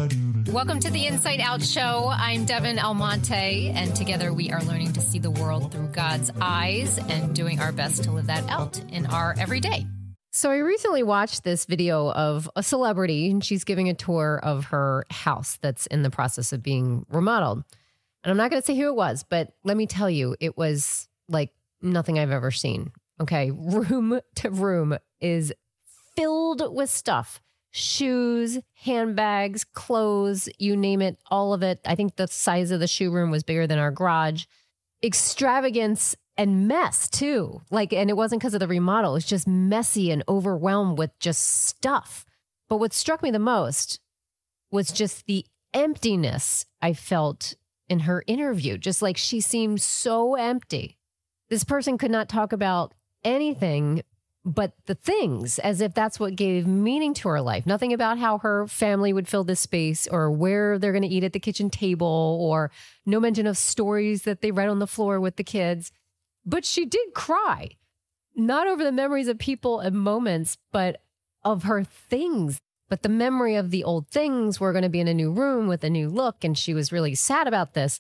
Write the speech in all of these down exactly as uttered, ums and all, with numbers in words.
Welcome to the Inside Out Show. I'm Devin Almonte, and together we are learning to see the world through God's eyes and doing our best to live that out in our everyday. So I recently watched this video of a celebrity, and she's giving a tour of her house that's in the process of being remodeled. And I'm not going to say who it was, but let me tell you, it was like nothing I've ever seen. Okay, room to room is filled with stuff. Shoes, handbags, clothes, you name it, all of it. I think the size of the shoe room was bigger than our garage. Extravagance and mess too. Like, and it wasn't because of the remodel. It's just messy and overwhelmed with just stuff. But what struck me the most was just the emptiness I felt in her interview. Just like she seemed so empty. This person could not talk about anything but the things, as if that's what gave meaning to her life. Nothing about how her family would fill this space or where they're going to eat at the kitchen table, or no mention of stories that they read on the floor with the kids. But she did cry, not over the memories of people and moments, but of her things. But the memory of the old things were going to be in a new room with a new look, and she was really sad about this.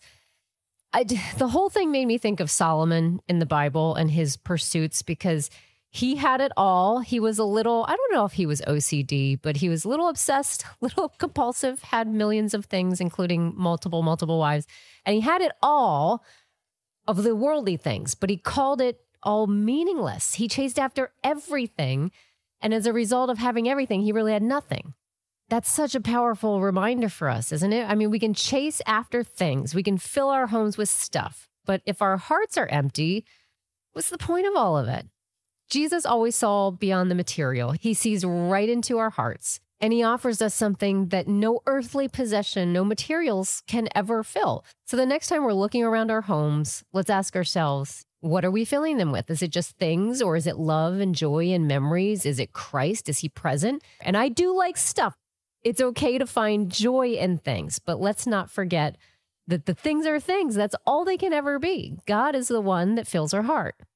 I, the whole thing made me think of Solomon in the Bible and his pursuits, because he had it all. He was a little, I don't know if he was O C D, but he was a little obsessed, a little compulsive, had millions of things, including multiple, multiple wives. And he had it all of the worldly things, but he called it all meaningless. He chased after everything. And as a result of having everything, he really had nothing. That's such a powerful reminder for us, isn't it? I mean, we can chase after things. We can fill our homes with stuff. But if our hearts are empty, what's the point of all of it? Jesus always saw beyond the material. He sees right into our hearts, and he offers us something that no earthly possession, no materials can ever fill. So the next time we're looking around our homes, let's ask ourselves, what are we filling them with? Is it just things, or is it love and joy and memories? Is it Christ? Is he present? And I do like stuff. It's okay to find joy in things, but let's not forget that the things are things. That's all they can ever be. God is the one that fills our heart.